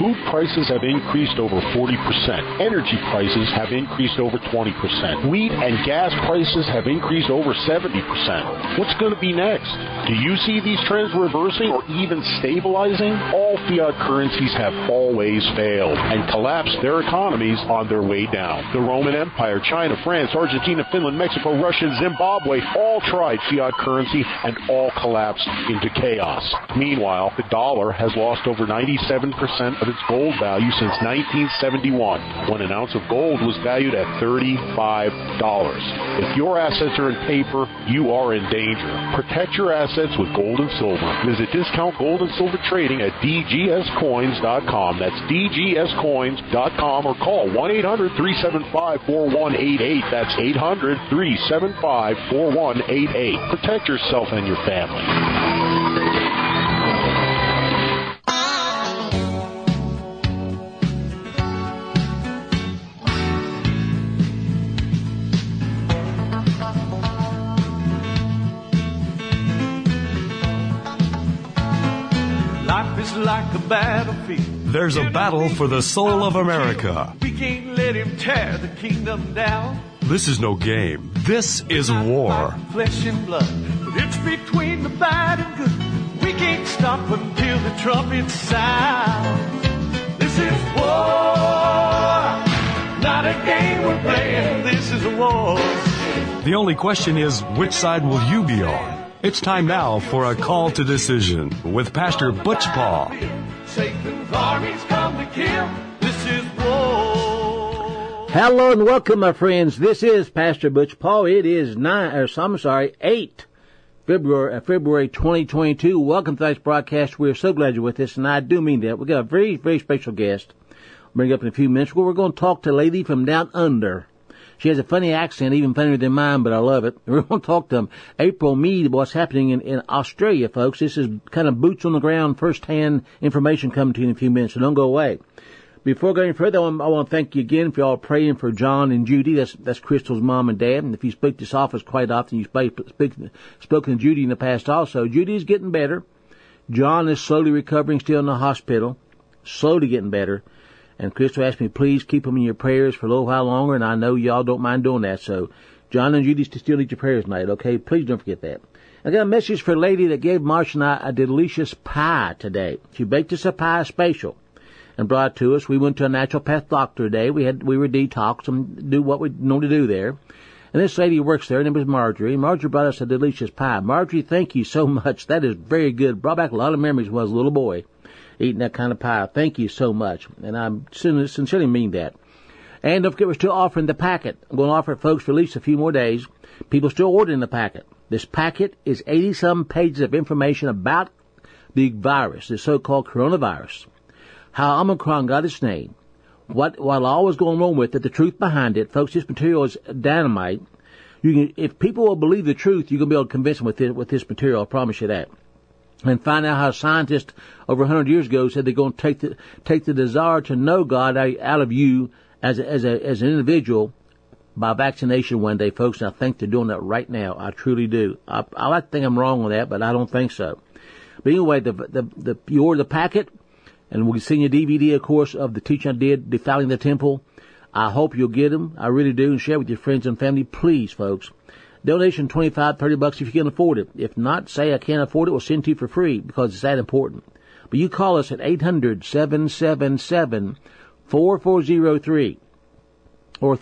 Food prices have increased over 40%. Energy prices have increased over 20%. Wheat and gas prices have increased over 70%. What's going to be next? Do you see these trends reversing or even stabilizing? All fiat currencies have always failed and collapsed their economies on their way down. The Roman Empire, China, France, Argentina, Finland, Mexico, Russia, Zimbabwe all tried fiat currency and all collapsed into chaos. Meanwhile, the dollar has lost over 97% of its gold value since 1971, when an ounce of gold was valued at $35. If your assets are in paper, you are in danger. Protect your assets with gold and silver. Visit Discount Gold and Silver Trading at dgscoins.com. That's dgscoins.com, or call 1-800-375-4188. That's 800-375-4188. Protect yourself and your family. Like a battlefield. There's a battle for the soul of America. We can't let him tear the kingdom down. This is no game. This is war. Flesh and blood, but it's between the bad and good. We can't stop until the trumpet sounds. This is war, not a game we're playing. This is a war. The only question is, which side will you be on? It's time now for a call to decision with Pastor Butch Paul. Satan's armies come to kill. This is war. Hello and welcome, my friends. This is Pastor Butch Paul. It is 8 February 2022. Welcome to tonight's broadcast. We're so glad you're with us, and I do mean that. We've got a very, very special guest. I'll bring up in a few minutes. We're going to talk to a lady from down under. She has a funny accent, even funnier than mine, but I love it. We're going to talk to April Mead about what's happening in Australia, folks. This is kind of boots on the ground, first-hand information coming to you in a few minutes, so don't go away. Before going further, I want to thank you again for all praying for John and Judy. That's Crystal's mom and dad. And if you speak to this office quite often, you've spoken to Judy in the past also. Judy is getting better. John is slowly recovering, still in the hospital, slowly getting better. And Crystal asked me, please keep them in your prayers for a little while longer, and I know y'all don't mind doing that. So, John and Judy still need your prayers tonight, okay? Please don't forget that. I got a message for a lady that gave Marcia and I a delicious pie today. She baked us a pie special and brought it to us. We went to a naturopath doctor today. We were detoxed and do what we normally do there. And this lady works there, her name is Marjorie. Marjorie brought us a delicious pie. Marjorie, thank you so much. That is very good. Brought back a lot of memories when I was a little boy, eating that kind of pie. Thank you so much. And I sincerely mean that. And don't forget, we're still offering the packet. I'm going to offer it, folks, for at least a few more days. People still ordering the packet. This packet is 80-some pages of information about the virus, the so-called coronavirus, how Omicron got its name, what all was going on with it, the truth behind it. Folks, this material is dynamite. If people will believe the truth, you're going to be able to convince them with this material. I promise you that. And find out how scientists over 100 years ago said they're going to take the desire to know God out of you as an individual by vaccination one day, folks. And I think they're doing that right now. I truly do. I like to think I'm wrong on that, but I don't think so. But anyway, you order the packet, and we'll send you a DVD, of course, of the teaching I did, Defiling the Temple. I hope you'll get them. I really do, and share with your friends and family, please, folks. Donation $25, $30 if you can afford it. If not, say I can't afford it, we'll send it to you for free because it's that important. But you call us at 800-777-4403 or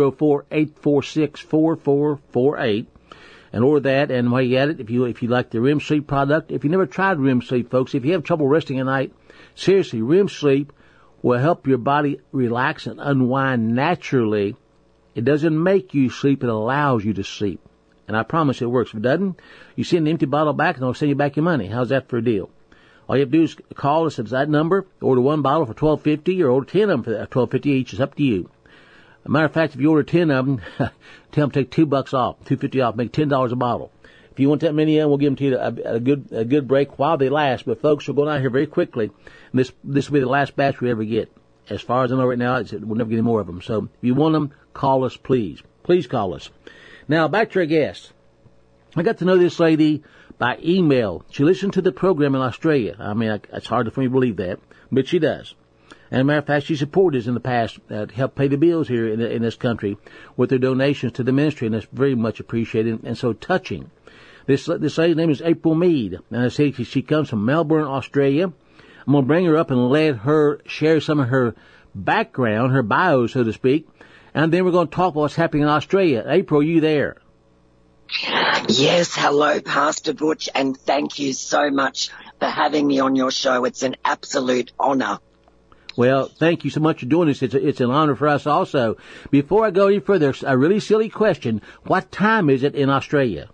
304-846-4448 and order that. And while you're at it, if you like the REM sleep product, if you never tried REM sleep, folks, if you have trouble resting at night, seriously, REM sleep will help your body relax and unwind naturally. It doesn't make you sleep, it allows you to sleep. And I promise it works. If it doesn't, you send an empty bottle back and I'll send you back your money. How's that for a deal? All you have to do is call us at that number, order one bottle for $12.50 or order 10 of them for $12.50 each. It's up to you. As a matter of fact, if you order 10 of them, tell them to take $2 off, $2.50 off, make $10 a bottle. If you want that many of them, we'll give them to you a good break while they last. But folks, we're going out here very quickly. And this will be the last batch we ever get. As far as I know right now, we'll never get any more of them. So if you want them, call us, please. Please call us. Now, back to our guest. I got to know this lady by email. She listened to the program in Australia. I mean, it's hard for me to believe that, but she does. And as a matter of fact, she supported us in the past to help pay the bills here in this country with their donations to the ministry, and that's very much appreciated and so touching. This lady's name is April Mead, and I say she comes from Melbourne, Australia. I'm going to bring her up and let her share some of her background, her bio, so to speak, and then we're going to talk about what's happening in Australia. April, are you there? Yes, hello, Pastor Butch, and thank you so much for having me on your show. It's an absolute honour. Well, thank you so much for doing this. It's an honor for us also. Before I go any further, a really silly question. What time is it in Australia?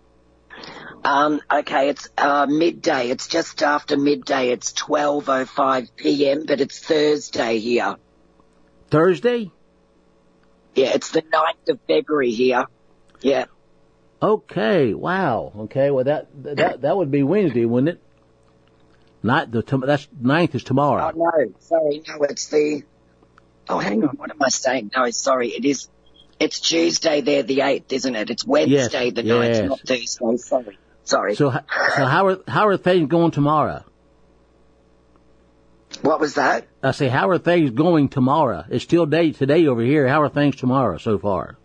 Okay, it's midday. It's just after midday. It's 12:05 p.m., but it's Thursday here. Thursday? Yeah, it's the 9th of February here. Yeah. Okay, wow. Okay, well that would be Wednesday, wouldn't it? That's 9th is tomorrow. Oh, no, sorry, no, it's hang on, what am I saying? No, sorry, it's Tuesday there, the 8th, isn't it? It's Wednesday, the 9th, not Thursday, sorry. So how are things going tomorrow? What was that? I say, how are things going tomorrow? It's still day today over here. How are things tomorrow so far?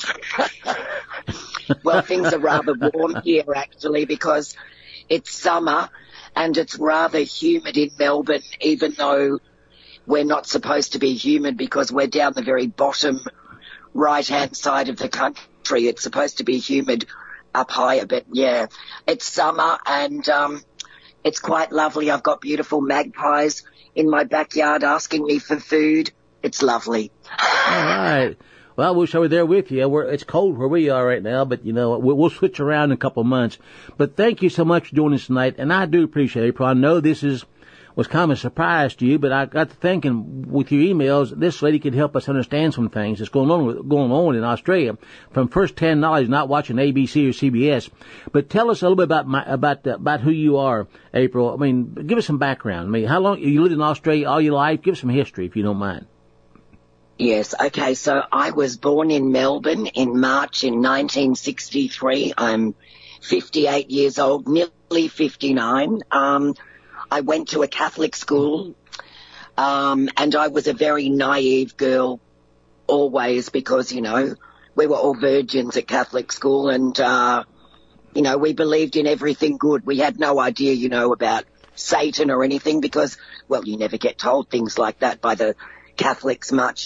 Well, things are rather warm here, actually, because it's summer and it's rather humid in Melbourne, even though we're not supposed to be humid because we're down the very bottom right-hand side of the country. It's supposed to be humid up higher, but, yeah, it's summer and it's quite lovely. I've got beautiful magpies in my backyard asking me for food. It's lovely. All right. Well, I wish I were there with you. It's cold where we are right now, but, we'll switch around in a couple of months. But thank you so much for doing this tonight, and I do appreciate it, April. I know this was kind of a surprise to you, but I got to thinking with your emails, this lady could help us understand some things that's going on in Australia from first-hand knowledge, not watching ABC or CBS. But tell us a little bit about who you are, April. I mean, give us some background. I mean, how long you lived in Australia all your life? Give us some history, if you don't mind. Yes, okay, so I was born in Melbourne in March in 1963. I'm 58 years old, nearly 59. I went to a Catholic school, and I was a very naive girl always because, we were all virgins at Catholic school and, we believed in everything good. We had no idea, about Satan or anything because, well, you never get told things like that by the Catholics much.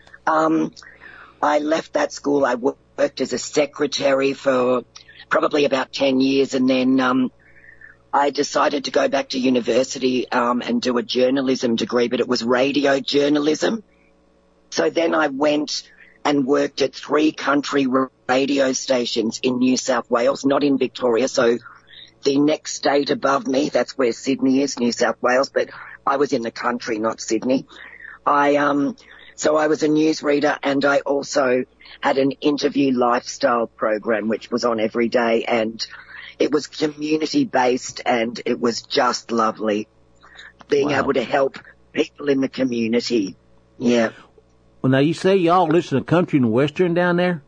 I left that school. I worked as a secretary for probably about 10 years and then I decided to go back to university and do a journalism degree, but it was radio journalism. So then I went and worked at 3 country radio stations in New South Wales, not in Victoria. So the next state above me, that's where Sydney is, New South Wales, but I was in the country, not Sydney. So I was a newsreader and I also had an interview lifestyle program which was on every day and it was community-based and it was just lovely being able to help people in the community. Yeah. Well, now you say y'all listen to country and western down there?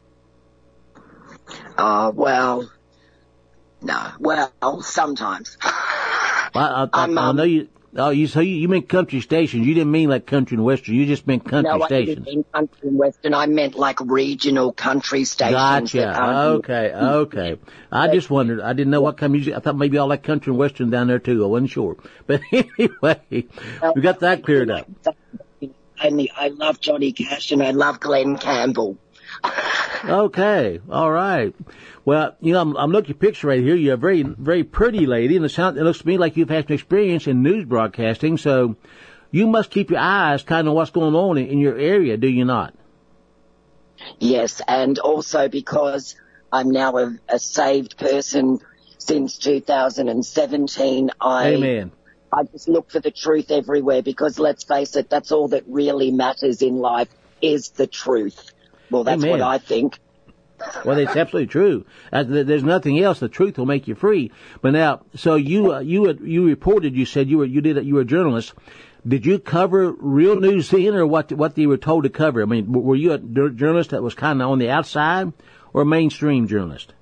Well, no. Well, sometimes. I know you. Oh, you meant country stations. You didn't mean like country and western. You just meant country stations. No, I didn't mean country and western. I meant like regional country stations. Gotcha. Okay. I just wondered. I didn't know what kind of music. I thought maybe y'all like country and western down there too. I wasn't sure. But anyway, we got that cleared up. I love Johnny Cash and I love Glenn Campbell. Okay. All right. Well, I'm looking at your picture right here. You're a very, very pretty lady, and it looks to me like you've had some experience in news broadcasting, so you must keep your eyes kind of what's going on in your area, do you not? Yes, and also because I'm now a saved person since 2017, Amen. I just look for the truth everywhere because, let's face it, that's all that really matters in life is the truth. Well, that's Amen. what I think. Well, it's absolutely true. There's nothing else. The truth will make you free. But now, so you reported. You said you were a journalist. Did you cover real news then, or what you were told to cover? I mean, were you a journalist that was kind of on the outside, or a mainstream journalist?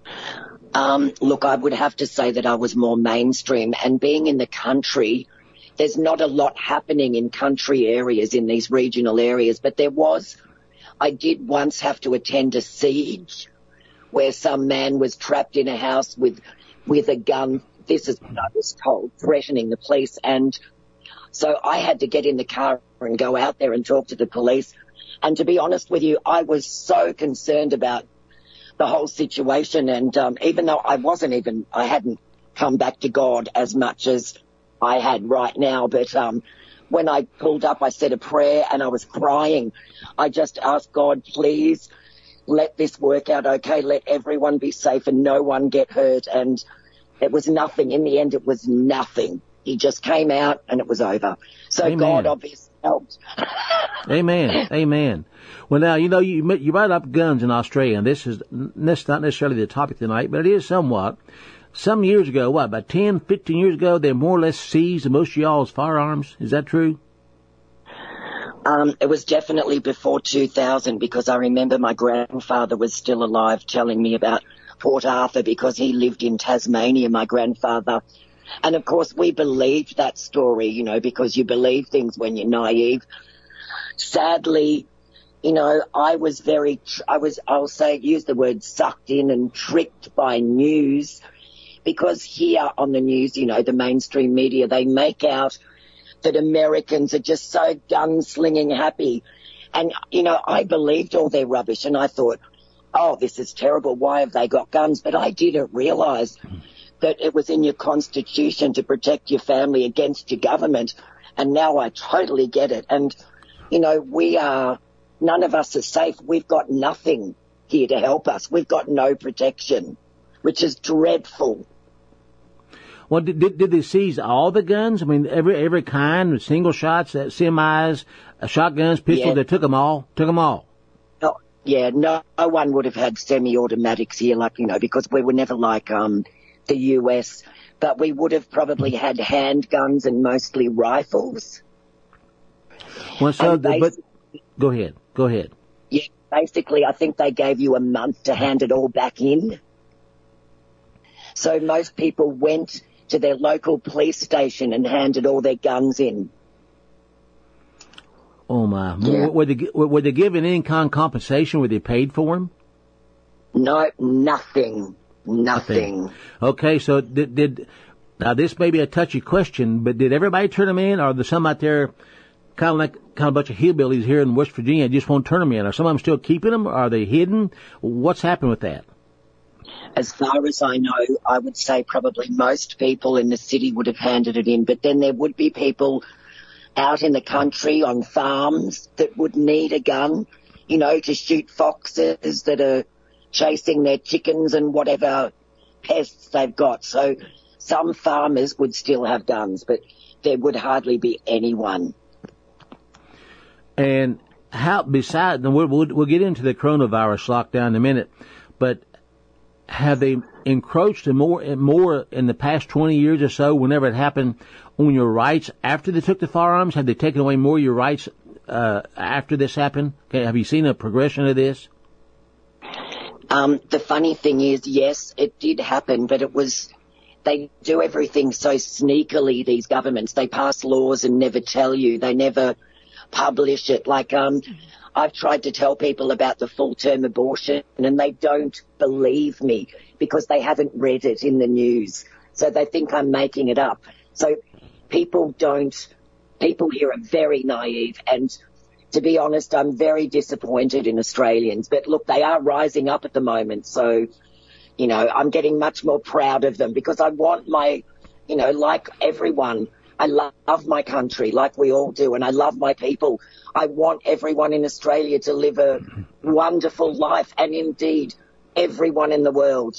Look, I would have to say that I was more mainstream, and being in the country, there's not a lot happening in country areas, in these regional areas, but I did once have to attend a siege where some man was trapped in a house with a gun. This is what I was told, threatening the police. And so I had to get in the car and go out there and talk to the police. And to be honest with you, I was so concerned about the whole situation. And even though I hadn't come back to God as much as I had right now, but when I pulled up, I said a prayer and I was crying. I just asked God, please let this work out okay. Let everyone be safe and no one get hurt. And it was nothing. In the end, it was nothing. He just came out and it was over. So Amen. God obviously helped. Amen. Amen. Well, now, you brought up guns in Australia, and this is not necessarily the topic tonight, but it is somewhat. Some years ago, about 10, 15 years ago, they more or less seized most of y'all's firearms. Is that true? It was definitely before 2000, because I remember my grandfather was still alive telling me about Port Arthur, because he lived in Tasmania, my grandfather. And, of course, we believed that story, because you believe things when you're naive. Sadly, I was use the word sucked in and tricked by news, because here on the news, the mainstream media, they make out that Americans are just so gunslinging happy. And, I believed all their rubbish and I thought, oh, this is terrible. Why have they got guns? But I didn't realize that it was in your constitution to protect your family against your government. And now I totally get it. And, none of us are safe. We've got nothing here to help us. We've got no protection, which is dreadful. Well, did they seize all the guns? I mean, every kind, single shots, semis, shotguns, pistols, yeah. They took them all? Oh, yeah, no one would have had semi-automatics here, because we were never like the US, but we would have probably had handguns and mostly rifles. Well, go ahead. Yeah, basically, I think they gave you a month to hand it all back in. So most people went to their local police station and handed all their guns in. Oh, my. Yeah. Were they given any kind of compensation? Were they paid for them? No, nothing. Okay, so now this may be a touchy question, but did everybody turn them in, or are there some out there kind of a bunch of hillbillies here in West Virginia just won't turn them in? Are some of them still keeping them? Are they hidden? What's happened with that? As far as I know, I would say probably most people in the city would have handed it in, but then there would be people out in the country on farms that would need a gun, to shoot foxes that are chasing their chickens and whatever pests they've got. So some farmers would still have guns, but there would hardly be anyone. And we'll get into the coronavirus lockdown in a minute, but have they encroached more in the past 20 years or so, whenever it happened, on your rights after they took the firearms? Have they taken away more of your rights after this happened? Okay, have you seen a progression of this? The funny thing is, yes, it did happen, but they do everything so sneakily, these governments. They pass laws and never tell you. They never publish it. I've tried to tell people about the full-term abortion and they don't believe me because they haven't read it in the news. So they think I'm making it up. So people here are very naive, and to be honest, I'm very disappointed in Australians. But look, they are rising up at the moment. So, I'm getting much more proud of them because I want like everyone, I love my country like we all do, and I love my people. I want everyone in Australia to live a wonderful life, and indeed everyone in the world,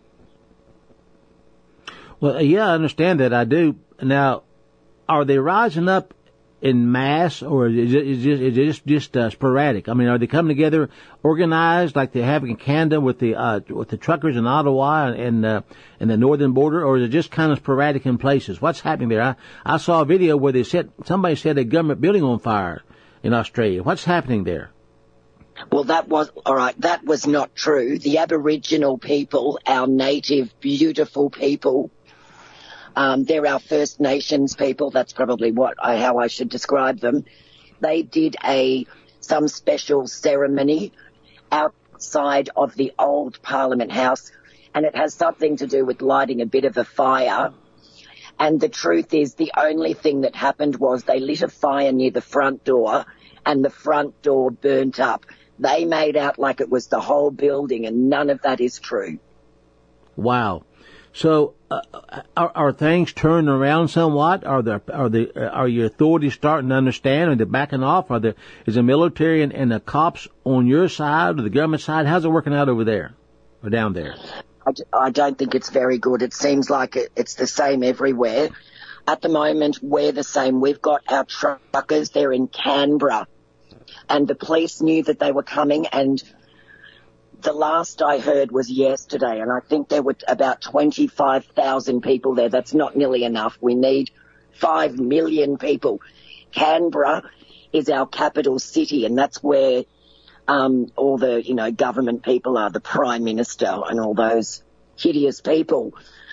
Well, yeah, I understand that. I do. Now, are they rising up in mass, or is it just sporadic? I mean, are they coming together organized like they have in Canada with the truckers in Ottawa and the northern border, or is it just kind of sporadic in places? What's happening there? I saw a video where somebody set a government building on fire in Australia. What's happening there? Well, that was not true. The Aboriginal people, our native, beautiful people, They're our First Nations people. That's probably how I should describe them. They did some special ceremony outside of the old Parliament House, and it has something to do with lighting a bit of a fire. And the truth is, the only thing that happened was they lit a fire near the front door, and the front door burnt up. They made out like it was the whole building, and none of that is true. Wow. So, are things turning around somewhat? Are your authorities starting to understand? Are they backing off? Is the military and the cops on your side or the government side? How's it working out over there or down there? I don't think it's very good. It seems like it's the same everywhere. At the moment, we're the same. We've got our truckers. They're in Canberra, and the police knew that they were coming, and the last I heard was yesterday, and I think there were about 25,000 people there. That's not nearly enough. We need 5 million people. Canberra is our capital city, and that's where all the, government people are, the Prime Minister and all those hideous people.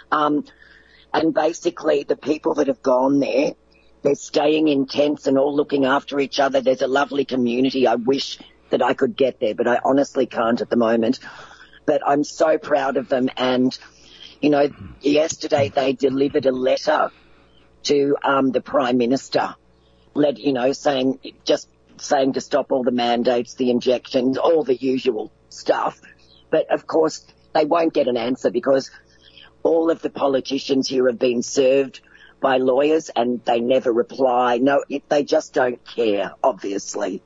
And basically the people that have gone there, they're staying in tents and all looking after each other. There's a lovely community. I wish that I could get there, but I honestly can't at the moment. But I'm so proud of them. And, yesterday they delivered a letter to the Prime Minister, saying to stop all the mandates, the injections, all the usual stuff. But, of course, they won't get an answer because all of the politicians here have been served by lawyers and they never reply. No, they just don't care, obviously.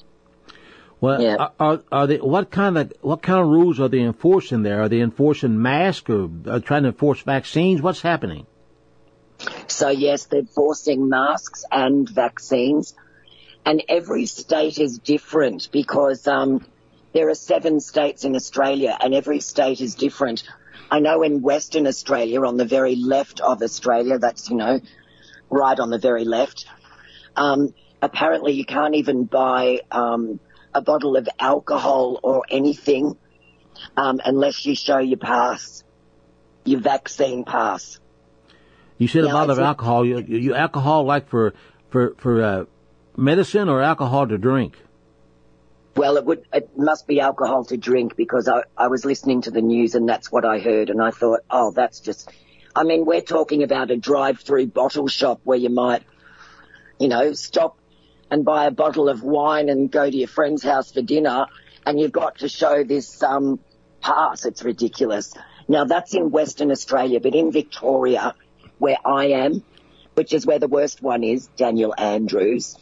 Well, yeah. Are they, what kind of rules are they enforcing there? Are they enforcing masks or trying to enforce vaccines? What's happening? So, yes, they're forcing masks and vaccines. And every state is different because there are 7 states in Australia and every state is different. I know in Western Australia, on the very left of Australia, that's, right on the very left, apparently you can't even buy a bottle of alcohol or anything unless you show your pass, your vaccine pass. You said a bottle of alcohol. You alcohol like for medicine or alcohol to drink? Well, it must be alcohol to drink because I was listening to the news and that's what I heard and I thought, that's just, we're talking about a drive-through bottle shop where you might, stop and buy a bottle of wine and go to your friend's house for dinner and you've got to show this pass. It's ridiculous. Now, that's in Western Australia, but in Victoria, where I am, which is where the worst one is, Daniel Andrews,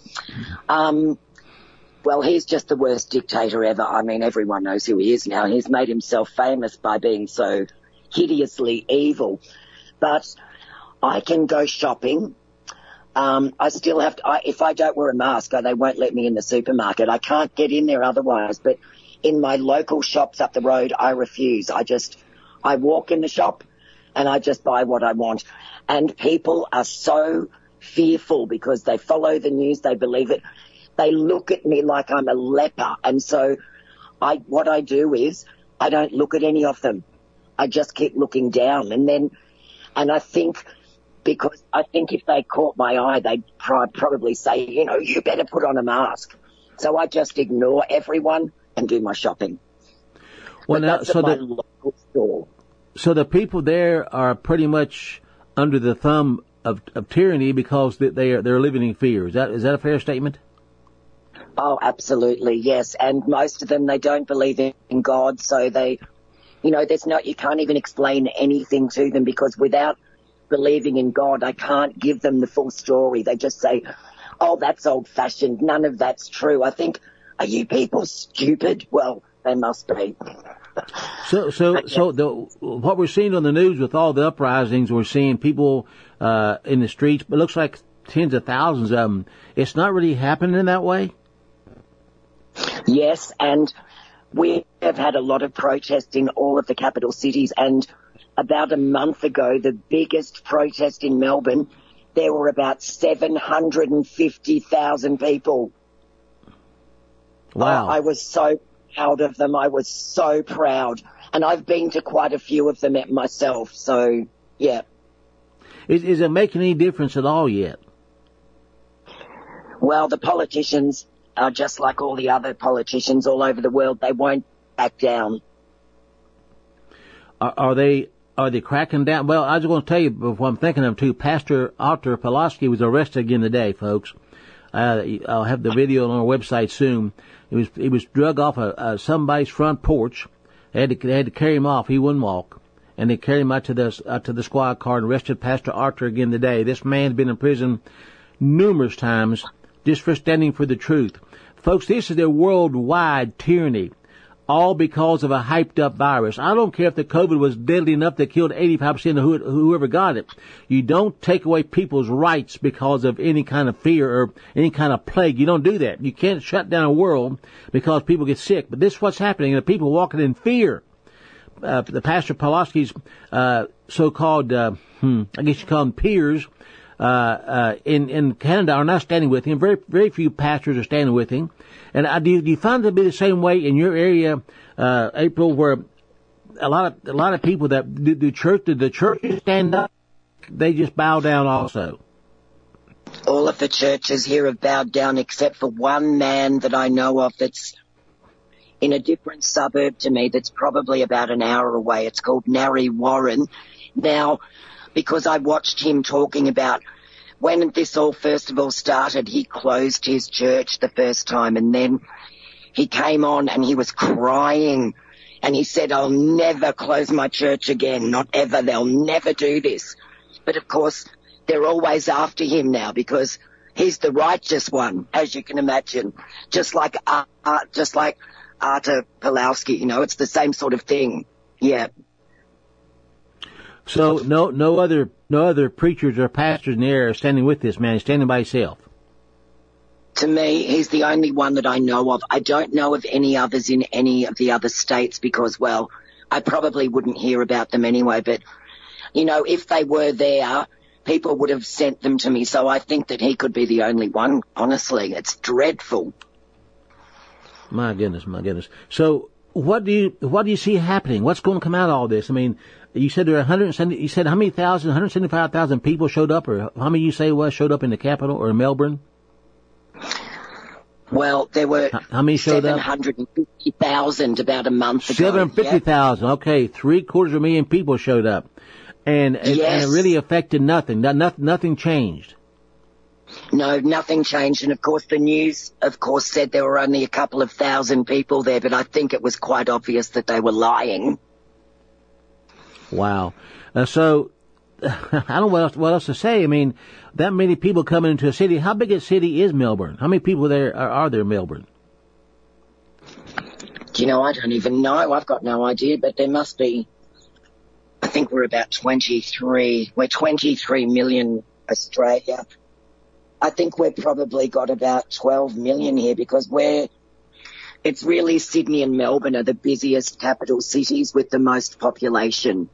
well, he's just the worst dictator ever. Everyone knows who he is now. He's made himself famous by being so hideously evil. But I can go shopping. I still have to, if I don't wear a mask, they won't let me in the supermarket. I can't get in there otherwise. But in my local shops up the road, I refuse. I walk in the shop and I just buy what I want. And people are so fearful because they follow the news, they believe it. They look at me like I'm a leper. And so what I do is I don't look at any of them. I just keep looking down. And I think, because I think if they caught my eye, they'd probably say, you better put on a mask. So I just ignore everyone and do my shopping. Well, now, that's my local store. So the people there are pretty much under the thumb of tyranny because they're living in fear. Is that a fair statement? Oh, absolutely, yes. And most of them, they don't believe in God, so they, you can't even explain anything to them because without believing in God, I can't give them the full story. They just say, that's old-fashioned. None of that's true. I think, are you people stupid? Well, they must be. What we're seeing on the news with all the uprisings, we're seeing people in the streets, but it looks like tens of thousands of them. It's not really happening that way? Yes, and we have had a lot of protests in all of the capital cities, and about a month ago, the biggest protest in Melbourne, there were about 750,000 people. Wow. I was so proud of them. I was so proud. And I've been to quite a few of them myself, so, yeah. Is it making any difference at all yet? Well, the politicians are just like all the other politicians all over the world. They won't back down. Are they cracking down? Well, I was going to tell you before I'm thinking of too. Pastor Artur Pawlowski was arrested again today, folks. I'll have the video on our website soon. He was drug off somebody's front porch. They had to carry him off. He wouldn't walk, and they carried him out to the squad car and arrested Pastor Artur again today. This man's been in prison numerous times just for standing for the truth. Folks, this is a worldwide tyranny, all because of a hyped-up virus. I don't care if the COVID was deadly enough that killed 85% of whoever got it. You don't take away people's rights because of any kind of fear or any kind of plague. You don't do that. You can't shut down a world because people get sick. But this is what's happening. The people walking in fear. The Pastor Pawlowski's so-called, I guess you call them peers, in Canada are not standing with him. Very, very few pastors are standing with him. And do you find it to be the same way in your area, April, where a lot of people that do the churches stand up, they just bow down also? All of the churches here have bowed down except for one man that I know of that's in a different suburb to me that's probably about an hour away. It's called Narre Warren. Now, because I watched him talking about when this all first of all started, he closed his church the first time, and then he came on and he was crying and he said, I'll never close my church again, not ever, they'll never do this. But of course, they're always after him now because he's the righteous one, as you can imagine, just like Artur Pawlowski, it's the same sort of thing. Yeah. So no other preachers or pastors in the area are standing with this man. He's standing by himself. To me, he's the only one that I know of. I don't know of any others in any of the other states because, well, I probably wouldn't hear about them anyway. But, if they were there, people would have sent them to me. So I think that he could be the only one, honestly. It's dreadful. My goodness. So what do you see happening? What's going to come out of all this? I mean, you said there are 170. You said how many thousand? 175,000 people showed up, or how many you say showed up in the capital or in Melbourne? Well, there were how many showed 750,000 about a month ago. 750,000. Yep. Okay, 750,000 people showed up, and it really affected nothing. Nothing changed. No, nothing changed. And, of course, the news, said there were only a couple of thousand people there, but I think it was quite obvious that they were lying. Wow. So, I don't know what else to say. I mean, that many people coming into a city. How big a city is Melbourne? How many people are there in Melbourne? I don't even know. I've got no idea, but there must be, I think we're about 23. We're 23 million Australia. I think we've probably got about 12 million here because it's really Sydney and Melbourne are the busiest capital cities with the most population.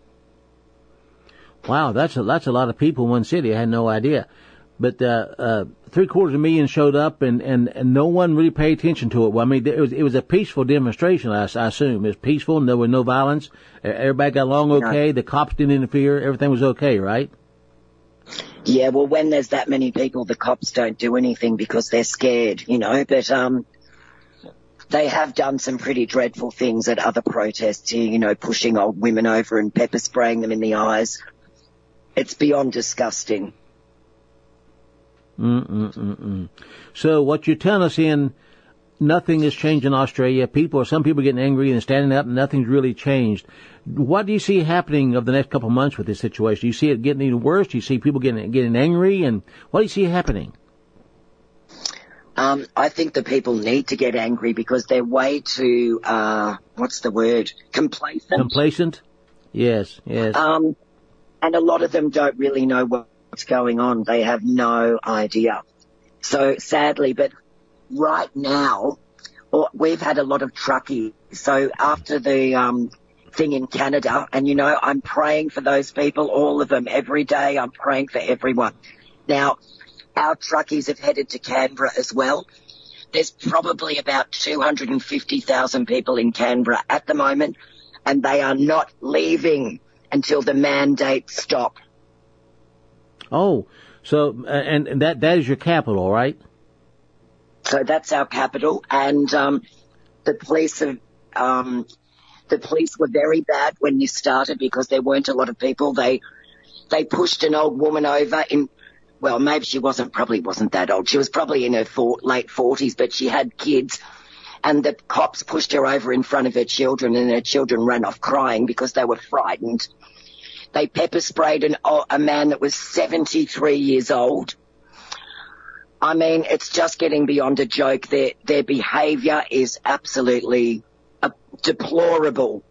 Wow, that's a lot of people in one city. I had no idea. But 750,000 showed up, and no one really paid attention to it. Well, I mean, it was a peaceful demonstration, I assume. It was peaceful, there was no violence. Everybody got along okay. No. The cops didn't interfere. Everything was okay, right? Yeah, well, when there's that many people, the cops don't do anything because they're scared, But they have done some pretty dreadful things at other protests here, pushing old women over and pepper spraying them in the eyes. It's beyond disgusting. So what you're telling us nothing has changed in Australia. Some people are getting angry and standing up, and nothing's really changed. What do you see happening over the next couple of months with this situation? Do you see it getting even worse? Do you see people getting angry? And what do you see happening? I think the people need to get angry because they're way too, what's the word? Complacent. Complacent? Yes. And a lot of them don't really know what's going on. They have no idea. So sadly, but right now, we've had a lot of truckies. So after the thing in Canada, and I'm praying for those people, all of them, every day. I'm praying for everyone. Now, our truckies have headed to Canberra as well. There's probably about 250,000 people in Canberra at the moment, and they are not leaving until the mandates stop. Oh, so and that is your capital, right? So that's our capital, and the police were very bad when this started because there weren't a lot of people. They pushed an old woman over maybe she probably wasn't that old. She was probably in her late 40s, but she had kids, and the cops pushed her over in front of her children, and her children ran off crying because they were frightened. They pepper sprayed a man that was 73 years old. I mean, it's just getting beyond a joke. Their behaviour is absolutely deplorable.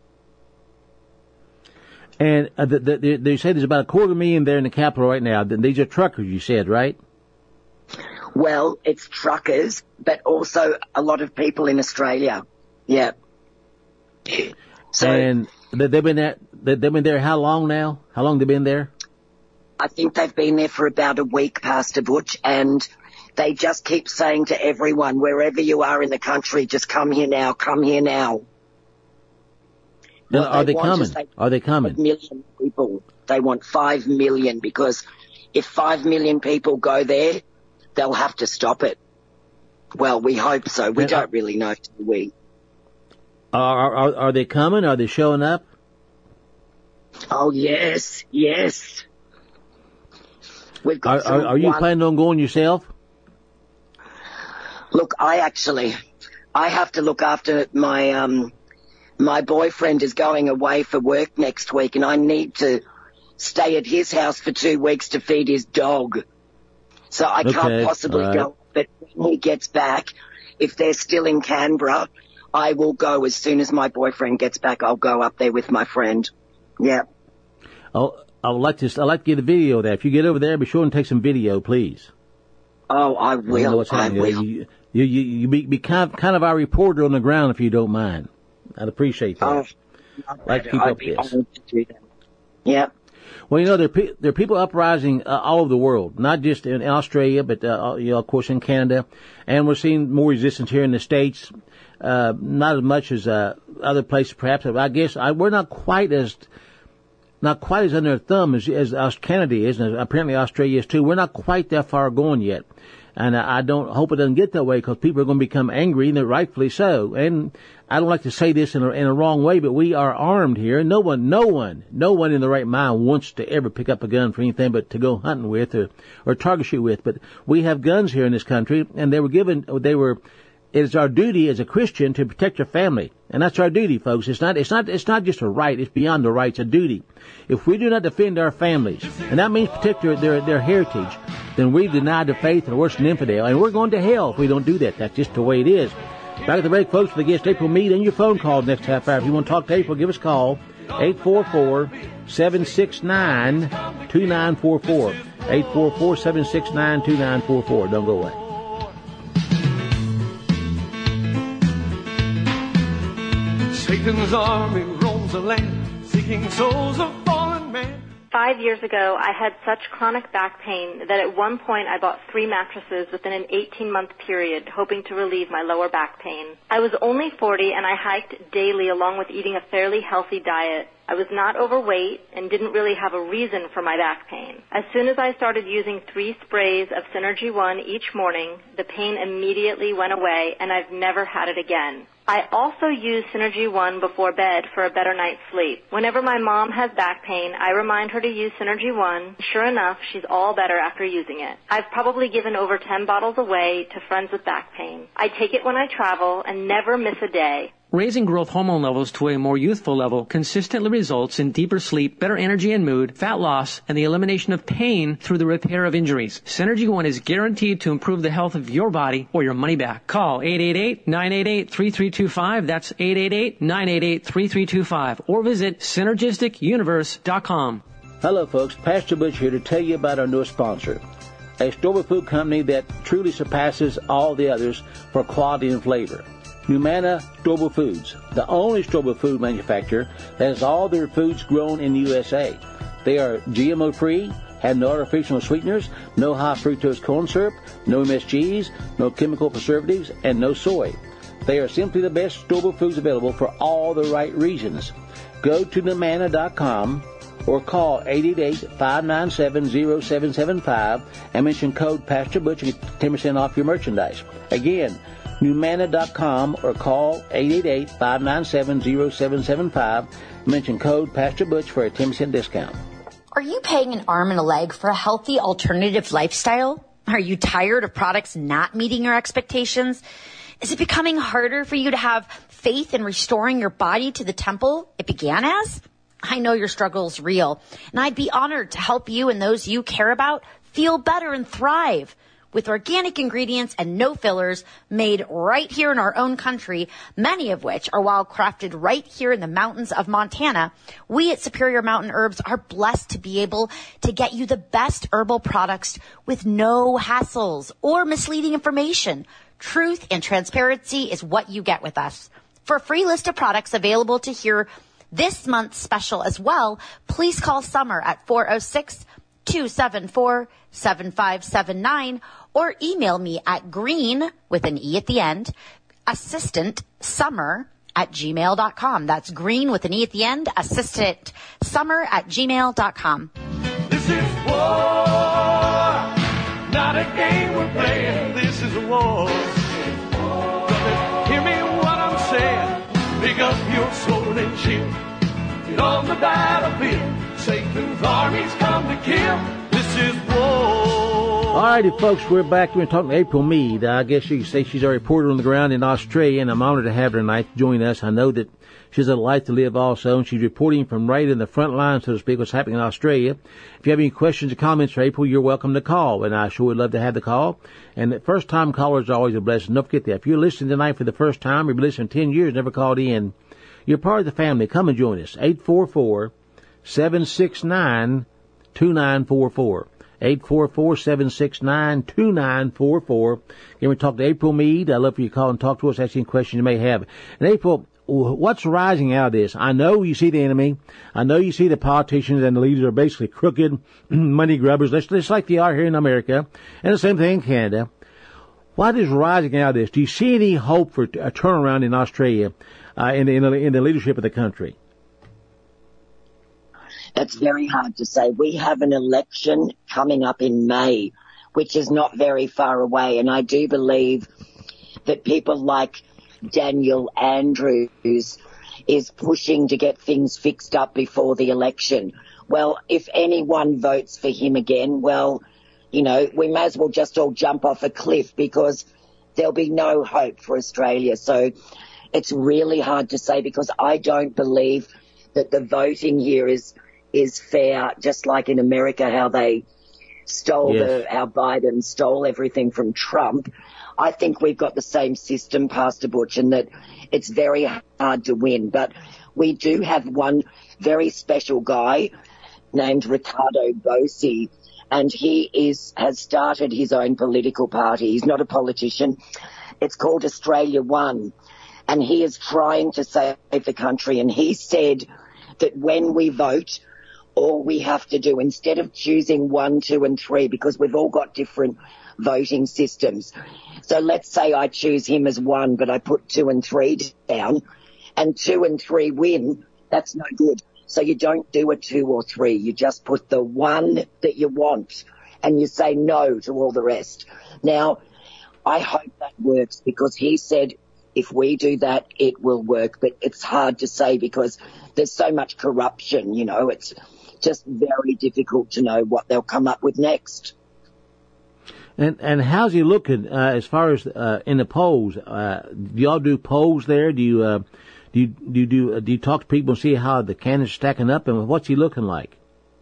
And they say there's about 250,000 there in the capital right now. These are truckers, you said, right? Well, it's truckers, but also a lot of people in Australia. Yeah. So, and they've been there how long now? How long they been there? I think they've been there for about a week, Pastor Butch, and they just keep saying to everyone, wherever you are in the country, just come here now, come here now. Now, are they coming? Are they coming? 5 million people. They want 5 million because if 5 million people go there, they'll have to stop it. Well, we hope so. We don't really know, do we? Are they coming? Are they showing up? Oh, yes, yes. We've got are you planning on going yourself? Look, I have to look after my boyfriend is going away for work next week, and I need to stay at his house for 2 weeks to feed his dog. So I can't possibly go. But when he gets back, if they're still in Canberra, I will go as soon as my boyfriend gets back. I'll go up there with my friend. Yeah. Oh, I'd like to get a video of that. If you get over there, be sure and take some video, please. Oh, I will. I will. You be kind of our reporter on the ground, if you don't mind. I'd appreciate that. Oh, I'd like to keep up this. Yeah. Well, there are people uprising all over the world, not just in Australia, but of course in Canada, and we're seeing more resistance here in the States. Not as much as other places, perhaps. I guess we're not quite as under their thumb as Canada is, and apparently Australia is too. We're not quite that far gone yet. And I don't hope it doesn't get that way because people are going to become angry, and rightfully so. And I don't like to say this in a wrong way, but we are armed here. No one in the right mind wants to ever pick up a gun for anything but to go hunting with or target shoot with. But we have guns here in this country, and it is our duty as a Christian to protect your family. And that's our duty, folks. It's not just a right. It's beyond the right. It's a duty. If we do not defend our families, and that means protect their heritage, then we deny the faith and worse than infidel. And we're going to hell if we don't do that. That's just the way it is. Back at the break, folks, for the guest April Meade and your phone call next half hour. If you want to talk to April, give us a call. 844-769-2944. 844-769-2944. Don't go away. Satan's army roams the land, seeking souls of fallen men. 5 years ago, I had such chronic back pain that at one point I bought 3 mattresses within an 18-month period, hoping to relieve my lower back pain. I was only 40 and I hiked daily along with eating a fairly healthy diet. I was not overweight and didn't really have a reason for my back pain. As soon as I started using 3 sprays of Synergy One each morning, the pain immediately went away and I've never had it again. I also use Synergy One before bed for a better night's sleep. Whenever my mom has back pain, I remind her to use Synergy One. Sure enough, she's all better after using it. I've probably given over 10 bottles away to friends with back pain. I take it when I travel and never miss a day. Raising growth hormone levels to a more youthful level consistently results in deeper sleep, better energy and mood, fat loss, and the elimination of pain through the repair of injuries. Synergy One is guaranteed to improve the health of your body or your money back. Call 888-988-3325. That's 888-988-3325. Or visit SynergisticUniverse.com. Hello, folks. Pastor Butch here to tell you about our newest sponsor, a store food company that truly surpasses all the others for quality and flavor. Numanna Storable Foods, the only storable food manufacturer that has all their foods grown in the USA. They are GMO-free, have no artificial sweeteners, no high fructose corn syrup, no MSGs, no chemical preservatives, and no soy. They are simply the best storable foods available for all the right reasons. Go to Numanna.com or call 888-597-0775 and mention code Pastor Butch and get 10% off your merchandise. Again, Numanna.com or call 888-597-0775 and mention code Pastor Butch for a 10% discount. Are you paying an arm and a leg for a healthy alternative lifestyle? Are you tired of products not meeting your expectations? Is it becoming harder for you to have faith in restoring your body to the temple it began as? I know your struggle is real, and I'd be honored to help you and those you care about feel better and thrive. With organic ingredients and no fillers made right here in our own country, many of which are wild crafted right here in the mountains of Montana, we at Superior Mountain Herbs are blessed to be able to get you the best herbal products with no hassles or misleading information. Truth and transparency is what you get with us. For a free list of products available to hear this month's special as well, please call Summer at 406-274-7579 or email me at green, with an E at the end, assistantsummer@gmail.com. That's green with an E at the end, assistantsummer@gmail.com. This is war, not a game we're playing. This is a war. Brother, hear me what I'm saying. Pick up your sword and shield. Get on the battlefield. Satan's armies come to kill. This is war. All righty, folks, we're back. We're talking to April Mead. I guess you could say she's a reporter on the ground in Australia, and I'm honored to have her tonight to join us. I know that she has a life to live also, and she's reporting from right in the front line, so to speak, what's happening in Australia. If you have any questions or comments for April, you're welcome to call, and I sure would love to have the call. And the first-time callers are always a blessing. Don't forget that. If you're listening tonight for the first time, or you've been listening 10 years, never called in, you're part of the family. Come and join us. 844-769-2944. 844-769-2944. Again, we talk to April Mead. I'd love for you to call and talk to us, ask any questions you may have. And April, what's rising out of this? I know you see the enemy. I know you see the politicians and the leaders are basically crooked money grubbers, just like they are here in America, and the same thing in Canada. What is rising out of this? Do you see any hope for a turnaround in Australia in the leadership of the country? That's very hard to say. We have an election coming up in May, which is not very far away, and I do believe that people like Daniel Andrews is pushing to get things fixed up before the election. Well, if anyone votes for him again, well, you know, we may as well just all jump off a cliff because there'll be no hope for Australia. So it's really hard to say because I don't believe that the voting here is fair, just like in America, how they stole how Biden stole everything from Trump. I think we've got the same system, Pastor Butch, and that it's very hard to win. But we do have one very special guy named Ricardo Bossi, and he has started his own political party. He's not a politician. It's called Australia One, and he is trying to save the country. And he said that when we vote, all we have to do, instead of choosing 1, 2, and 3, because we've all got different voting systems. So let's say I choose him as 1, but I put 2 and 3 down, and 2 and 3 win. That's no good. So you don't do a 2 or 3. You just put the 1 that you want, and you say no to all the rest. Now, I hope that works because he said if we do that, it will work. But it's hard to say because there's so much corruption, you know. It's just very difficult to know what they'll come up with next. And how's he looking as far as in the polls? Do y'all do polls there? Do you talk to people and see how the candidates stacking up, and what's he looking like?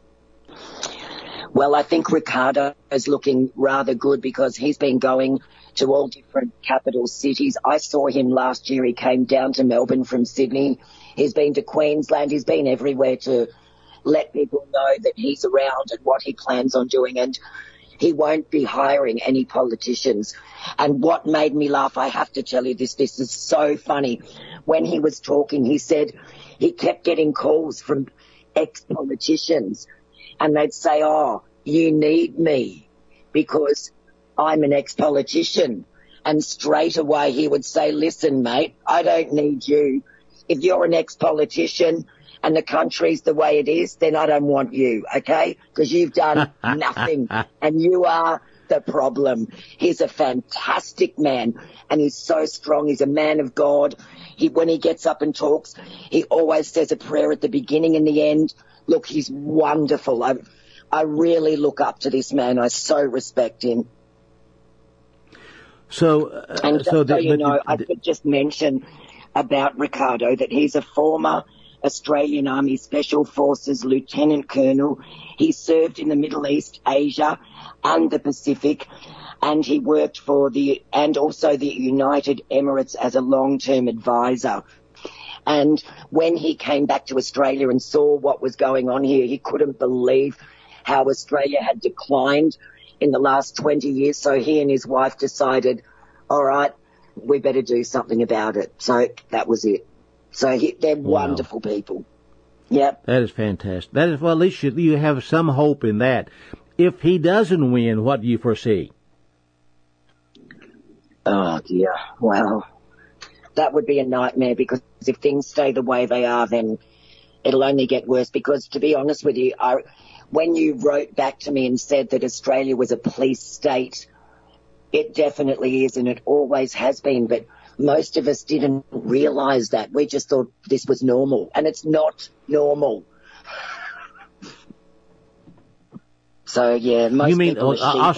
Well, I think Ricardo is looking rather good because he's been going to all different capital cities. I saw him last year. He came down to Melbourne from Sydney. He's been to Queensland. He's been everywhere to let people know that he's around and what he plans on doing. And he won't be hiring any politicians. And what made me laugh, I have to tell you this is so funny. When he was talking, he said he kept getting calls from ex-politicians and they'd say, oh, you need me because I'm an ex-politician. And straight away he would say, listen, mate, I don't need you. If you're an ex-politician and the country's the way it is, then I don't want you, okay? Because you've done nothing, and you are the problem. He's a fantastic man, and he's so strong. He's a man of God. When he gets up and talks, he always says a prayer at the beginning and the end. Look, he's wonderful. I really look up to this man. I so respect him. And I could just mention about Ricardo that he's a former Australian Army Special Forces Lieutenant Colonel. He served in the Middle East, Asia, and the Pacific, and he worked for also the United Emirates as a long-term advisor. And when he came back to Australia and saw what was going on here, he couldn't believe how Australia had declined in the last 20 years. So he and his wife decided, all right, we better do something about it. So that was it. So they're wonderful people. Yep. That is fantastic. Well, at least you have some hope in that. If he doesn't win, what do you foresee? Oh, dear. Well, that would be a nightmare, because if things stay the way they are, then it'll only get worse. Because, to be honest with you, when you wrote back to me and said that Australia was a police state, it definitely is, and it always has been. But most of us didn't realise that. We just thought this was normal, and it's not normal. So, yeah, most you mean people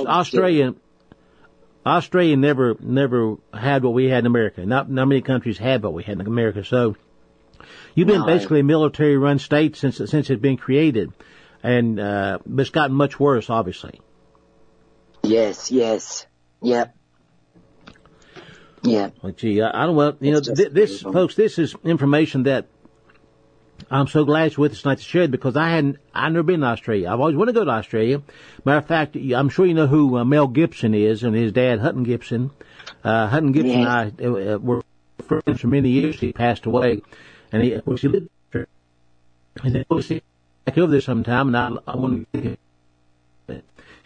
Australia never had what we had in America. Not many countries had what we had in America. So you've been basically a military-run state since it's been created, and but it's gotten much worse, obviously. Yes, yep. Yeah. Well, gee, I don't know. You know, this, folks, this is information that I'm so glad you're with us tonight to share it, because I've never been to Australia. I've always wanted to go to Australia. Matter of fact, I'm sure you know who Mel Gibson is, and his dad, Hutton Gibson. Hutton Gibson and I were friends for many years. He passed away, and he lived there. And he was back over there sometime, and I want to get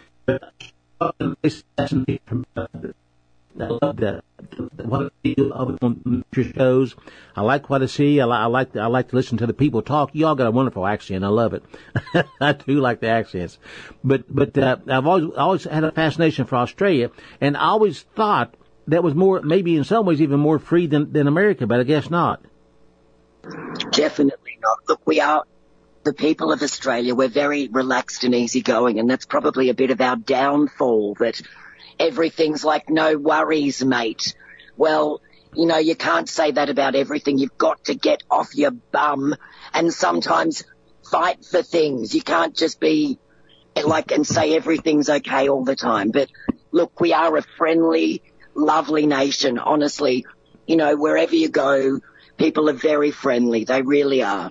I love that. What I do on your shows, I like what I see. I like to listen to the people talk. Y'all got a wonderful accent. I love it. I do like the accents. But I've always had a fascination for Australia, and I always thought that was more, maybe in some ways even more free than America, but I guess not. Definitely not. Look, we are the people of Australia. We're very relaxed and easygoing, and that's probably a bit of our downfall, that everything's like no worries, mate. Well, you know, you can't say that about everything. You've got to get off your bum and sometimes fight for things. You can't just be like and say everything's okay all the time. But look, we are a friendly, lovely nation, honestly. You know, wherever you go, people are very friendly. They really are.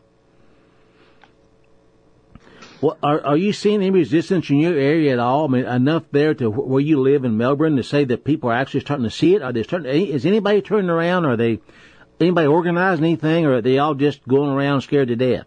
Well, are you seeing any resistance in your area at all? I mean, enough there to where you live in Melbourne to say that people are actually starting to see it? Is anybody turning around? Are they anybody organizing anything, or are they all just going around scared to death?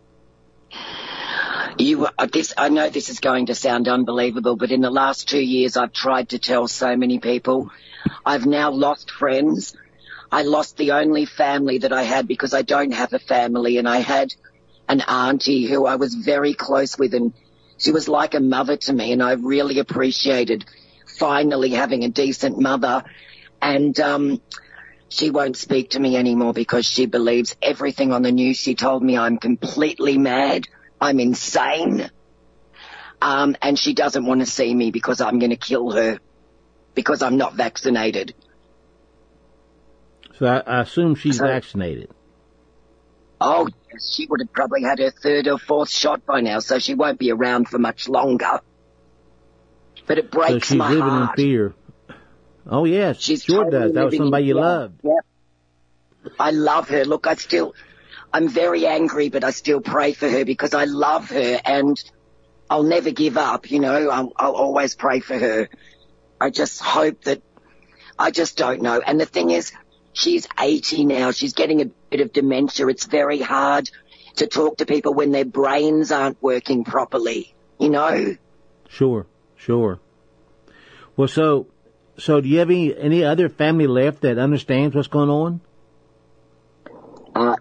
I know this is going to sound unbelievable, but in the last 2 years, I've tried to tell so many people. I've now lost friends. I lost the only family that I had, because I don't have a family, and I had an auntie who I was very close with, and she was like a mother to me, and I really appreciated finally having a decent mother. And she won't speak to me anymore because she believes everything on the news. She told me I'm completely mad, I'm insane, and she doesn't want to see me because I'm going to kill her because I'm not vaccinated. So I assume she's vaccinated. Oh, yes, she would have probably had her third or fourth shot by now, so she won't be around for much longer. But it breaks my heart. So she's living in fear. Oh, yes, she sure does. That was somebody you loved. Yep. I love her. Look, I'm very angry, but I still pray for her because I love her, and I'll never give up, you know. I'll always pray for her. I just hope that, I just don't know. And the thing is, she's 80 now. She's getting a bit of dementia. It's very hard to talk to people when their brains aren't working properly, you know? Sure. Well, so do you have any other family left that understands what's going on?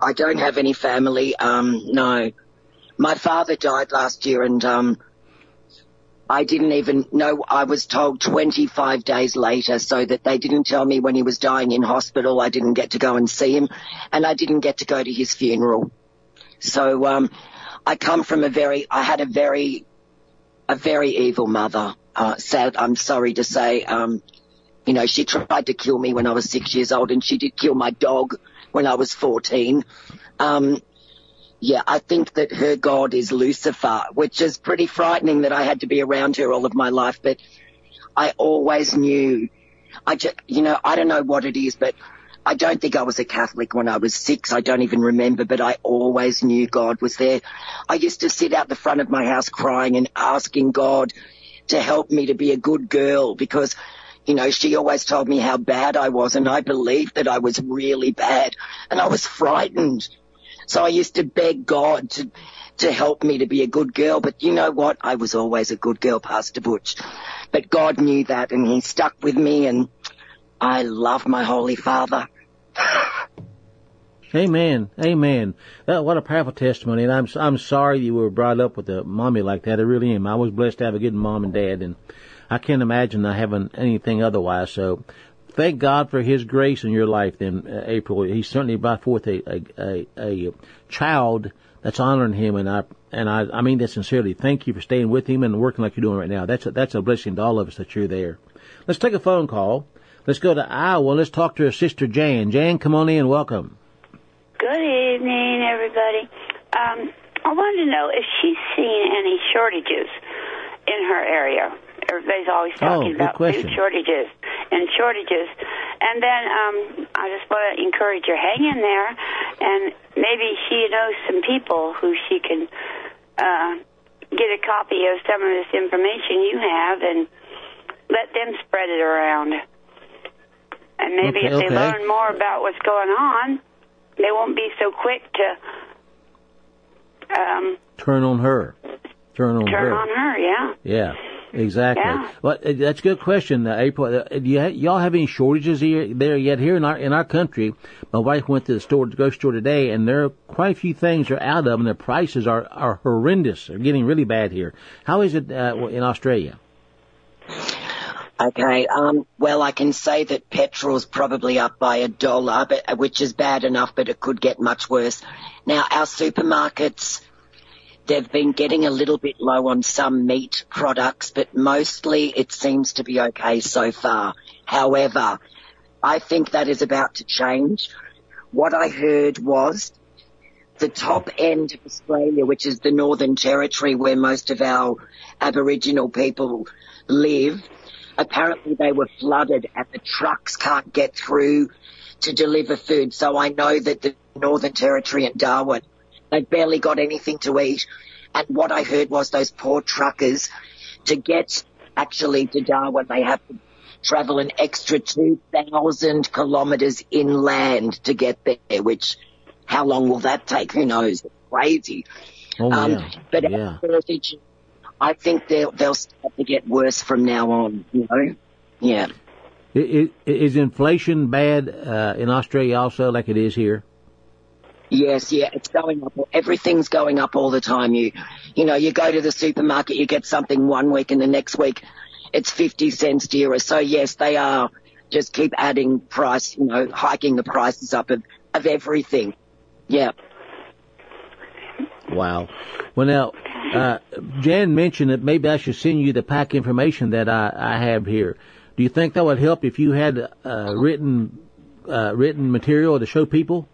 I don't have any family. No. My father died last year, and I didn't even know. I was told 25 days later, so that they didn't tell me when he was dying in hospital. I didn't get to go and see him, and I didn't get to go to his funeral. So I come from I had a very evil mother. Sad, I'm sorry to say. You know, she tried to kill me when I was 6 years old, and she did kill my dog when I was 14. Yeah, I think that her God is Lucifer, which is pretty frightening that I had to be around her all of my life. But I always knew, I don't know what it is, but I don't think I was a Catholic when I was 6. I don't even remember, but I always knew God was there. I used to sit out the front of my house crying and asking God to help me to be a good girl because, you know, she always told me how bad I was, and I believed that I was really bad, and I was frightened. So I used to beg God to help me to be a good girl. But you know what? I was always a good girl, Pastor Butch. But God knew that, and he stuck with me, and I love my Holy Father. Amen. Amen. What a powerful testimony. And I'm sorry you were brought up with a mommy like that. I really am. I was blessed to have a good mom and dad, and I can't imagine not having anything otherwise. So thank God for his grace in your life then, April. He certainly brought forth a child that's honoring him, and I mean that sincerely. Thank you for staying with him and working like you're doing right now. That's a blessing to all of us that you're there. Let's take a phone call. Let's go to Iowa. Let's talk to her sister Jan. Jan, come on in. Welcome. Good evening, everybody. I wanted to know if she's seen any shortages in her area. Everybody's always talking about food shortages. And then I just want to encourage her, hang in there, and maybe she knows some people who she can get a copy of some of this information you have and let them spread it around. And maybe if they learn more about what's going on, they won't be so quick to turn on her. Turn on her, yeah. Yeah, exactly. Yeah. Well, that's a good question, April. Y'all have any shortages there yet? Here in our country, my wife went to the grocery store today, and there are quite a few things are out of, and the prices are horrendous. They're getting really bad here. How is it in Australia? Okay, well, I can say that petrol's probably up by $1, which is bad enough, but it could get much worse. Now, our supermarkets, they've been getting a little bit low on some meat products, but mostly it seems to be okay so far. However, I think that is about to change. What I heard was the top end of Australia, which is the Northern Territory where most of our Aboriginal people live, apparently they were flooded and the trucks can't get through to deliver food. So I know that the Northern Territory and Darwin, they've barely got anything to eat. And what I heard was those poor truckers, to get actually to Darwin, they have to travel an extra 2,000 kilometres inland to get there, which how long will that take? Who knows? It's crazy. But our heritage, I think they'll start to get worse from now on, you know? Yeah. Is inflation bad in Australia also like it is here? Yes, yeah, it's going up. Everything's going up all the time. You know, you go to the supermarket, you get something one week and the next week it's 50 cents dearer. So yes, they are just keep adding price, you know, hiking the prices up of everything. Yeah. Wow. Well, now, Jan mentioned that maybe I should send you the pack information that I have here. Do you think that would help if you had written material to show people?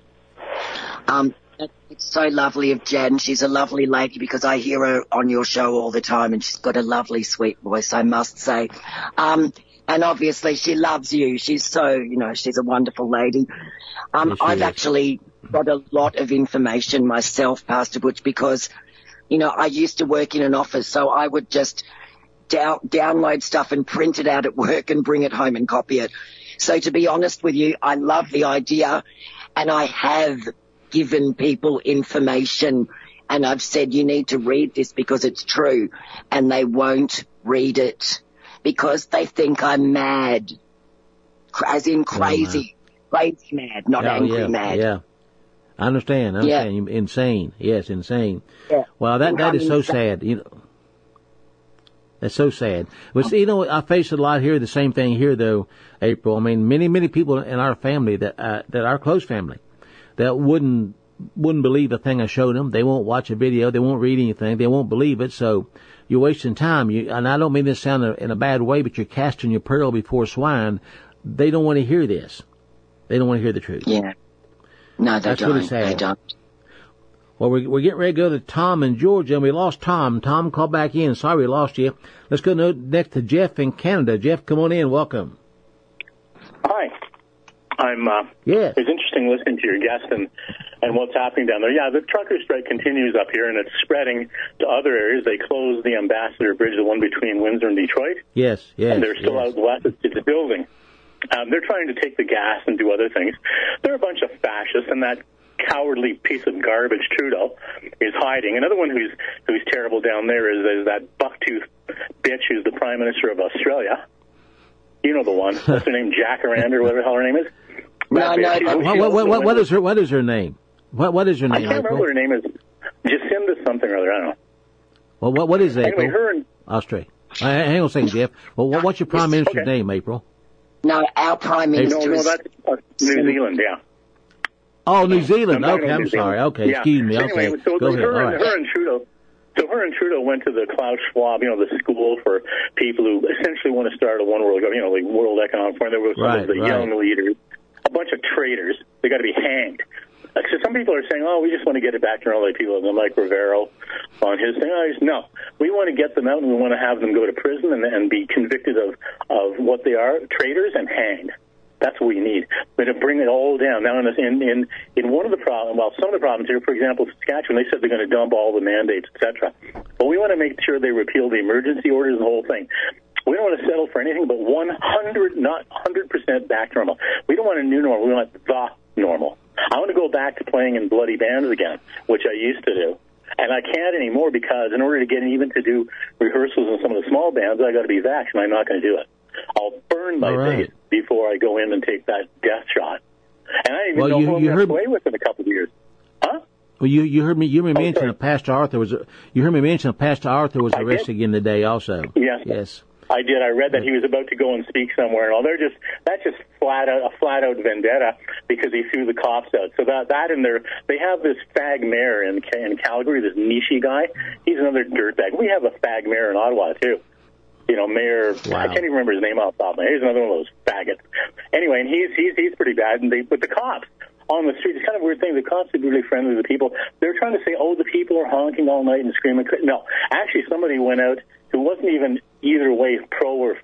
It's so lovely of Jan. She's a lovely lady because I hear her on your show all the time, and she's got a lovely, sweet voice, I must say. And obviously she loves you. She's so, you know, she's a wonderful lady. Yes, I've actually got a lot of information myself, Pastor Butch, because, you know, I used to work in an office, so I would just download stuff and print it out at work and bring it home and copy it. So to be honest with you, I love the idea, and I have given people information, and I've said you need to read this because it's true, and they won't read it because they think I'm mad, as in crazy, crazy mad, not angry mad. Yeah. I understand. Yeah. Insane. Yes, insane. Yeah. Well, that is so sad. That's so sad. But see, I face it a lot here. The same thing here, though, April. I mean, many people in our family that our close family that wouldn't believe a thing I showed them. They won't watch a video. They won't read anything. They won't believe it. So you're wasting time. And I don't mean this sound in a bad way, but you're casting your pearl before swine. They don't want to hear this. They don't want to hear the truth. Yeah. No, they That's don't. Really sad. They don't. Well, we're getting ready to go to Tom in Georgia, and we lost Tom. Tom, call back in. Sorry we lost you. Let's go next to Jeff in Canada. Jeff, come on in. Welcome. Hi. Yes. It's interesting listening to your guest and what's happening down there. Yeah, the trucker strike continues up here, and it's spreading to other areas. They closed the Ambassador Bridge, the one between Windsor and Detroit. Yes. And they're still out west. It's building. They're trying to take the gas and do other things. They're a bunch of fascists, and that cowardly piece of garbage Trudeau is hiding. Another one who's terrible down there is that bucktooth bitch who's the Prime Minister of Australia. You know the one. What's her name? Jacaranda or whatever the hell her name is? What is her name? What is her name? I can't remember what her name is. Jacinda something or other. I don't know. Well, what is April? Anyway, her and Australia. Hang on a second, Jeff. Well, what's your Prime Minister's name, April? No, our Prime Minister No, that's New Zealand, yeah. Oh, New Zealand. Okay, I'm sorry. Okay, yeah. excuse me. Anyway, Okay, so go ahead. Her and Trudeau. So her and Trudeau went to the Klaus Schwab, the school for people who essentially want to start a one world government, like World Economic Forum. There were some of the young leaders, a bunch of traitors. They got to be hanged. So some people are saying, we just want to get it back to normal, like people, and Mike Rivero on his thing. No, we want to get them out, and we want to have them go to prison and be convicted of what they are, traitors, and hanged. That's what we need. But to bring it all down. Now, in one of the problems, some of the problems here, for example, Saskatchewan, they said they're going to dump all the mandates, etc. But we want to make sure they repeal the emergency orders and the whole thing. We don't want to settle for anything but 100% back to normal. We don't want a new normal. We want the normal. I want to go back to playing in bloody bands again, which I used to do. And I can't anymore because in order to get even to do rehearsals in some of the small bands, I got to be vaxxed, and I'm not going to do it. I'll burn my face before I go in and take that death shot. And I don't even know who I'm going to play with in a couple of years. Huh? Well, you heard me mention that Pastor Arthur was arrested again today also. Yes. I did. I read that he was about to go and speak somewhere and all. That's just a flat out vendetta because he threw the cops out. So that in there, they have this fag mayor in Calgary, this Nishi guy. He's another dirtbag. We have a fag mayor in Ottawa too. Mayor, I can't even remember his name off the top of my head. He's another one of those faggots. Anyway, and he's pretty bad. And but the cops on the street, it's kind of a weird thing. The cops are really friendly to the people. They're trying to say, the people are honking all night and screaming. No, actually, somebody went out who wasn't even either way pro or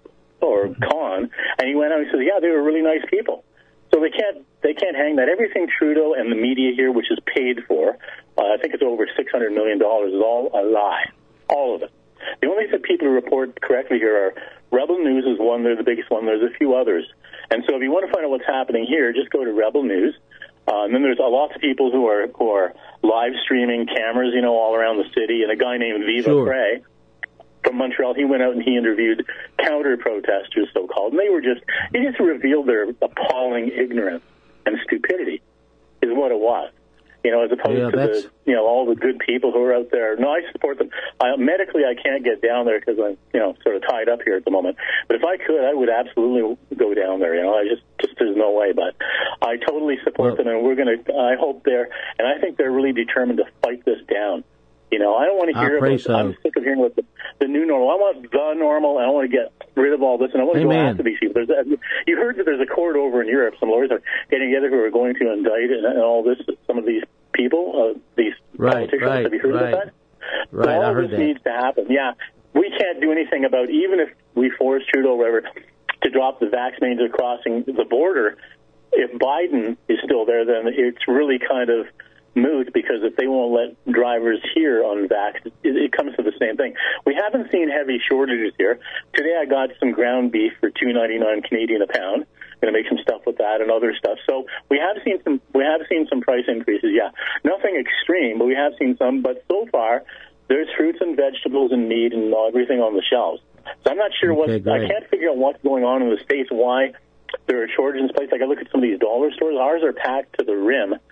con, and he went out and he said, yeah, they were really nice people. So they can't hang that. Everything Trudeau and the media here, which is paid for, I think it's over $600 million, is all a lie. All of it. The only thing that people who report correctly here are Rebel News is one. They're the biggest one. There's a few others. And so if you want to find out what's happening here, just go to Rebel News. And then there's a lot of people who are live streaming cameras, all around the city. And a guy named Viva Frey from Montreal, he went out and he interviewed counter-protesters, so-called. And he just revealed their appalling ignorance and stupidity is what it was. As opposed to all the good people who are out there. No, I support them. Medically, I can't get down there because I'm, sort of tied up here at the moment. But if I could, I would absolutely go down there. I just there's no way. But I totally support them, and I hope and I think they're really determined to fight this down. I don't want to hear about. I'm sick of hearing about the new normal. I want the normal. I don't want to get rid of all this, and I want to go after these people. You heard that there's a court over in Europe. Some lawyers are getting together who are going to indict and all this. Some of these people, these politicians. Have you heard about that? Right, all I heard this needs to happen. Yeah, we can't do anything about even if we force Trudeau, whatever, to drop the vax mandates crossing the border. If Biden is still there, then it's really kind of moot because if they won't let drivers here unvaxxed, it comes to the same thing. We haven't seen heavy shortages here. Today I got some ground beef for $2.99 Canadian a pound. Going to make some stuff with that and other stuff. So we have seen some price increases. Yeah, nothing extreme, but we have seen some. But so far, there's fruits and vegetables and meat and everything on the shelves. So I'm not sure I can't figure out what's going on in the States. Why there are shortages in place. Like I look at some of these dollar stores. Ours are packed to the rim.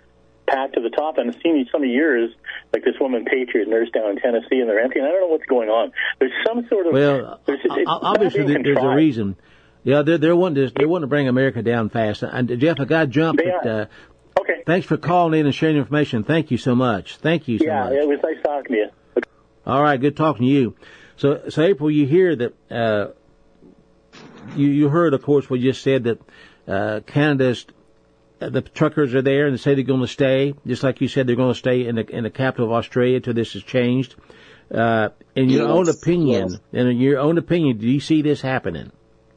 packed to the top. And I've seen some of yours, like this woman Patriot Nurse down in Tennessee, and they're empty. And I don't know what's going on. There's some sort of obviously there's a reason. Yeah, they're wanting to bring America down fast. And Jeff, a guy jumped. Okay. Thanks for calling in and sharing information. Thank you so much. Thank you so much. Yeah, it was nice talking to you. Okay. All right, good talking to you. So April, you hear that. You heard, of course, what you just said that Canada's the truckers are there and they say they're going to stay, just like you said they're going to stay in the capital of Australia until this is changed. In your own opinion, do you see this happening?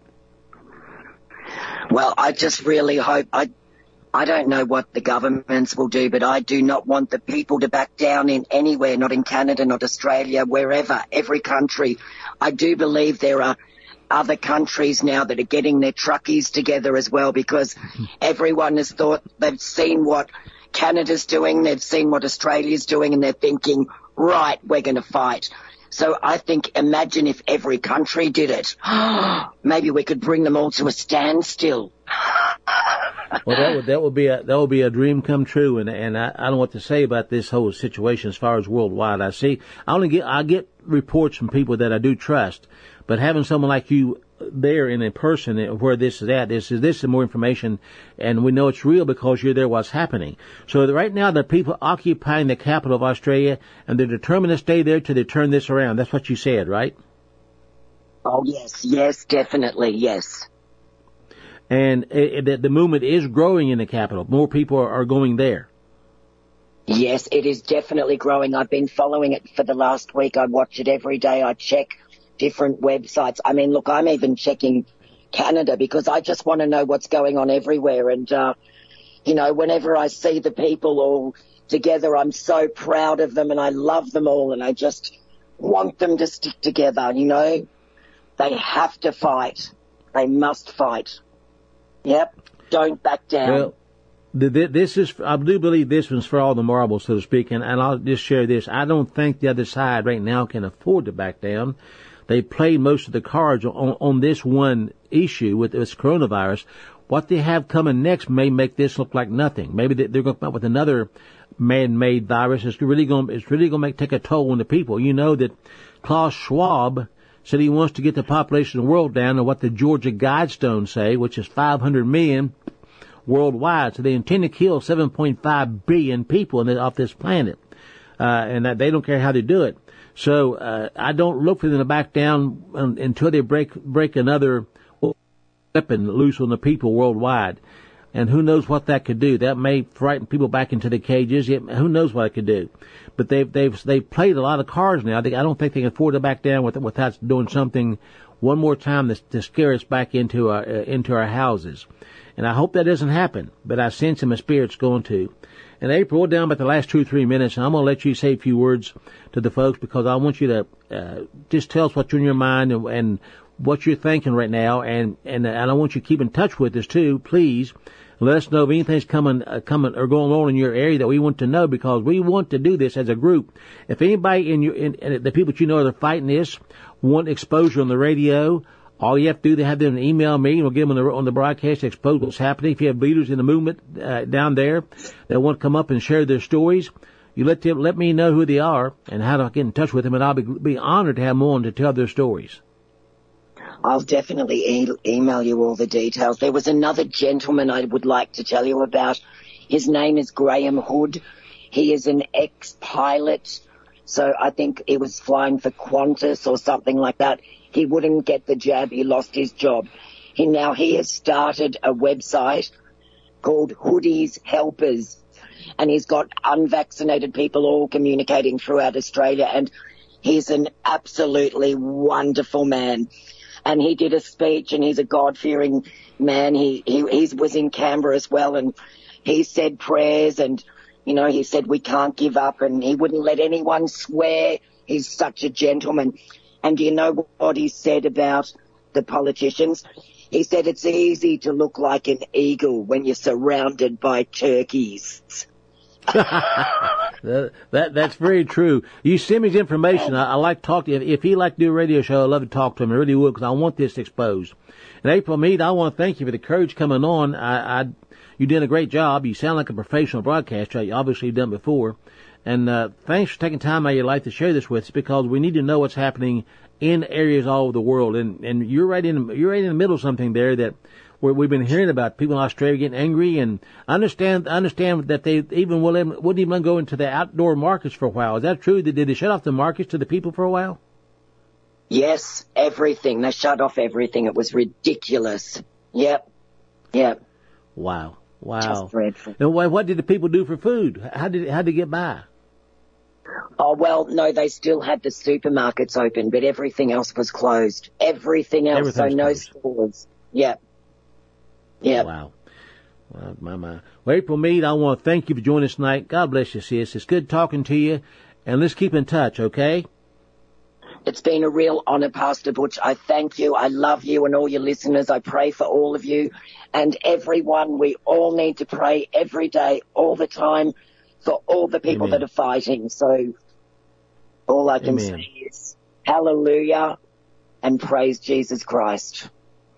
Well, I just really hope. I don't know what the governments will do, but I do not want the people to back down in anywhere, not in Canada, not Australia, wherever, every country. I do believe there are other countries now that are getting their truckies together as well, because everyone has thought they've seen what Canada's doing, they've seen what Australia's doing, and they're thinking, right, we're going to fight. So I think, imagine if every country did it. Maybe we could bring them all to a standstill. Well, that would be a dream come true, and I don't know what to say about this whole situation as far as worldwide. I get reports from people that I do trust, but having someone like you there in a person where this is at, this is more information, and we know it's real because you're there what's happening. So right now the people occupying the capital of Australia, and they're determined to stay there till they turn this around. That's what you said, right? Oh, yes, definitely, yes. And the movement is growing in the capital. More people are going there. Yes, it is definitely growing. I've been following it for the last week. I watch it every day. I check different websites. I mean, look, I'm even checking Canada because I just want to know what's going on everywhere. And, whenever I see the people all together, I'm so proud of them and I love them all and I just want them to stick together, They have to fight. They must fight. Yep. Don't back down. Well, I do believe this one's for all the marbles, so to speak, and I'll just share this. I don't think the other side right now can afford to back down. They played most of the cards on this one issue with this coronavirus. What they have coming next may make this look like nothing. Maybe they're going to come up with another man-made virus. It's really going to take a toll on the people. You know that Klaus Schwab said he wants to get the population of the world down to what the Georgia Guidestones say, which is 500 million worldwide. So they intend to kill 7.5 billion people off this planet, and that they don't care how they do it. So I don't look for them to back down until they break another weapon loose on the people worldwide. And who knows what that could do? That may frighten people back into the cages. Who knows what it could do? But they've played a lot of cards now. I don't think they can afford to back down without doing something one more time to scare us back into our houses. And I hope that doesn't happen. But I sense in my spirit's going to. And April, we're down about the last 2 or 3 minutes, and I'm going to let you say a few words to the folks because I want you to just tell us what's in your mind and what you're thinking right now, and I want you to keep in touch with us too, please. Let us know if anything's coming or going on in your area that we want to know, because we want to do this as a group. If anybody in the people that you know that are fighting this want exposure on the radio, all you have to do is have them email me, and we'll get them on the broadcast to expose what's happening. If you have leaders in the movement down there that want to come up and share their stories, you let me know who they are and how to get in touch with them, and I'll be honored to have them on to tell their stories. I'll definitely email you all the details. There was another gentleman I would like to tell you about. His name is Graham Hood. He is an ex-pilot, so I think he was flying for Qantas or something like that. He wouldn't get the jab. He lost his job. He has started a website called Hoodies Helpers, and he's got unvaccinated people all communicating throughout Australia, and he's an absolutely wonderful man. And he did a speech, and he's a God-fearing man. He was in Canberra as well, and he said prayers, and, he said we can't give up, and he wouldn't let anyone swear. He's such a gentleman. And do you know what he said about the politicians? He said it's easy to look like an eagle when you're surrounded by turkeys. That's very true. You send me his information. I like to talk to him. If he'd like to do a radio show, I'd love to talk to him. I really would, because I want this exposed. And April Mead, I want to thank you for the courage coming on. You did a great job. You sound like a professional broadcaster. You obviously have done before. And thanks for taking time out of your life to share this with us, because we need to know what's happening in areas all over the world. And you're right in the middle of something there that we've been hearing about. People in Australia getting angry, and I understand that they even wouldn't even go into the outdoor markets for a while. Is that true? Did they shut off the markets to the people for a while? Yes, everything. They shut off everything. It was ridiculous. Yep. Wow. Just dreadful. And what did the people do for food? How did they get by? Oh, well, no, they still had the supermarkets open, but everything else was closed. Everything else, so no stores. Yep. Wow. My. Well, April Mead, I want to thank you for joining us tonight. God bless you, sis. It's good talking to you, and let's keep in touch, okay? It's been a real honor, Pastor Butch. I thank you. I love you and all your listeners. I pray for all of you and everyone. We all need to pray every day, all the time, for all the people that are fighting. So all I can say is hallelujah and praise Jesus Christ.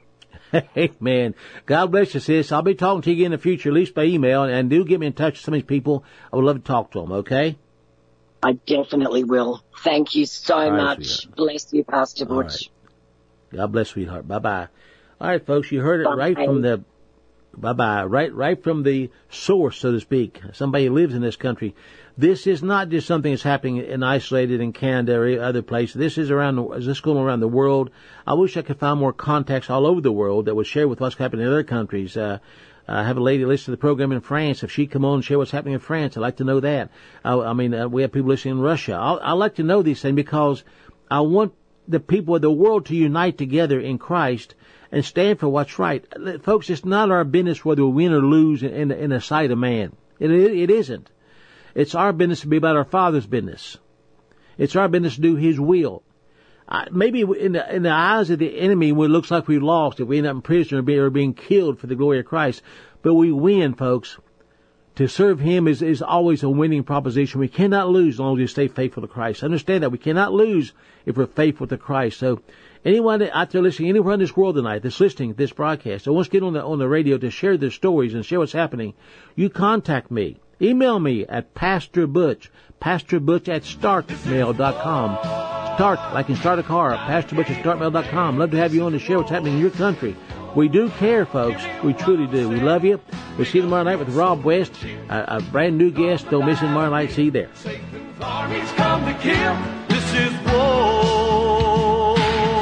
Amen. God bless you, sis. I'll be talking to you again in the future, at least by email, and do get me in touch with some of these people. I would love to talk to them, okay? I definitely will. Thank you so much. Sweetheart. Bless you, Pastor Butch. Right. God bless, sweetheart. Bye-bye. All right, folks, you heard it right from the right from the source, so to speak. Somebody who lives in this country. This is not just something that's happening in isolated in Canada or other places. This is going around the world. I wish I could find more contacts all over the world that would share with what's happening in other countries. I have a lady listen to the program in France. If she'd come on and share what's happening in France, I'd like to know that. We have people listening in Russia. I like to know these things because I want the people of the world to unite together in Christ and stand for what's right. Folks, it's not our business whether we win or lose in the sight of man. It isn't. It's our business to be about our Father's business. It's our business to do His will. Maybe in the eyes of the enemy, when it looks like we lost, if we end up in prison or being killed for the glory of Christ, but we win, folks. To serve Him is always a winning proposition. We cannot lose as long as we stay faithful to Christ. Understand that. We cannot lose if we're faithful to Christ. So anyone out there listening, anywhere in this world tonight that's listening to this broadcast, that wants to get on the radio to share their stories and share what's happening, you contact me. Email me at Pastor Butch at startmail.com. Start, like in start a car, Pastor Butch at startmail.com. Love to have you on to share what's happening in your country. We do care, folks. We truly do. We love you. We'll see you tomorrow night with Rob West, a brand new guest. Don't miss him tomorrow night. See you there. Satan's armies come to kill. This is war.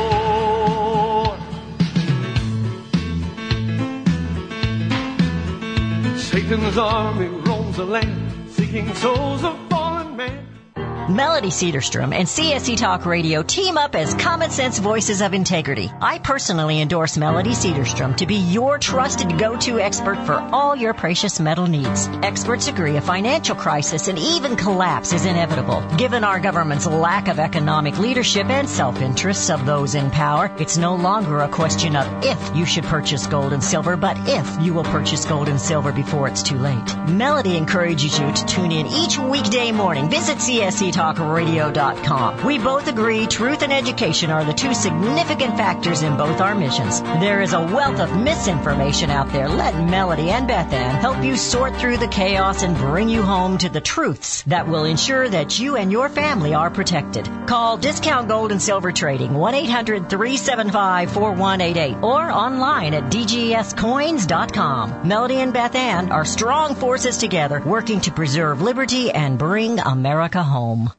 Satan's army roams the land, seeking souls of fallen men. Melody Cedarstrom and CSC Talk Radio team up as common sense voices of integrity. I personally endorse Melody Cedarstrom to be your trusted go-to expert for all your precious metal needs. Experts agree a financial crisis and even collapse is inevitable. Given our government's lack of economic leadership and self-interests of those in power, it's no longer a question of if you should purchase gold and silver, but if you will purchase gold and silver before it's too late. Melody encourages you to tune in each weekday morning. Visit CSCTalkradio.com. We both agree truth and education are the two significant factors in both our missions. There is a wealth of misinformation out there. Let Melody and Beth Ann help you sort through the chaos and bring you home to the truths that will ensure that you and your family are protected. Call Discount Gold and Silver Trading 1-800-375-4188 or online at dgscoins.com. Melody and Beth Ann are strong forces together working to preserve liberty and bring America home.